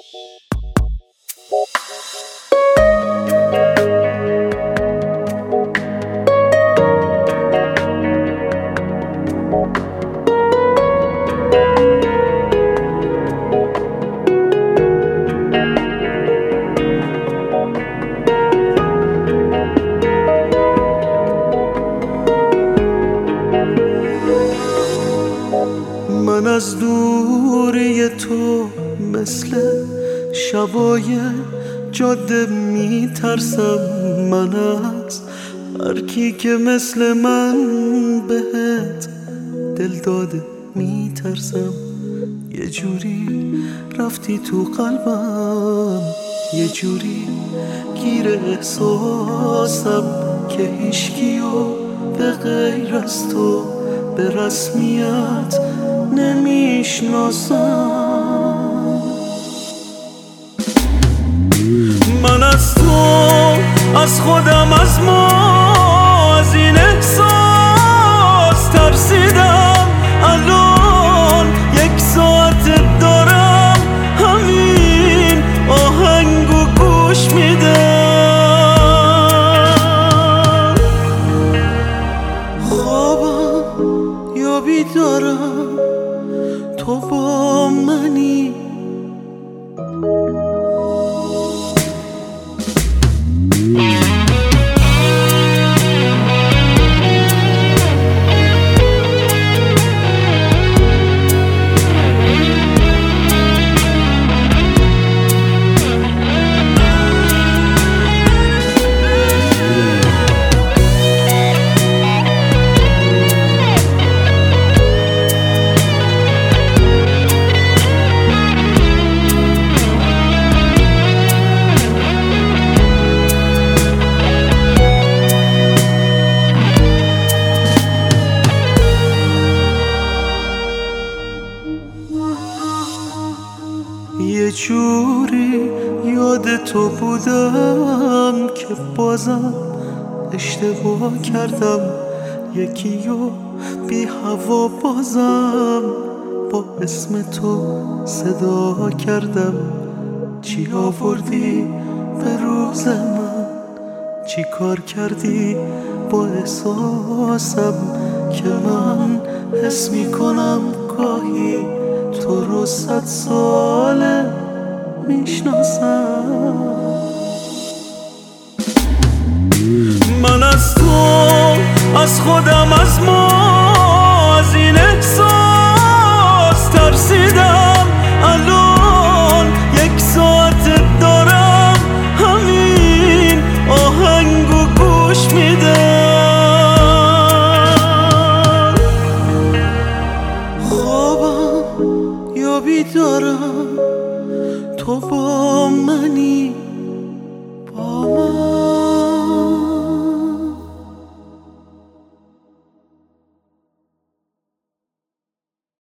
من از دوری تو مثل شبای جاده میترسم. من از هر کی که مثل من بهت دل داده میترسم. یه جوری رفتی تو قلبم، یه جوری گیر احساسم که هیچکیو به غیر از تو به رسمیت نمیشناسم. من از تو، از خودم، از ما، از این احساس ترسیدم. الان 1 ساعت دارم همین آهنگو گوش میدم. خوابم یا بیدارم تو با منی. یه جوری یاد تو بودم که بازم اشتباه کردم. یکیو بی هوا بازم با اسم تو صدا کردم. چی آوردی به روز من، چی کار کردی با احساسم که من حس میکنم گاهی تو رو 100 ساله میشناسم. من از تو، از خودم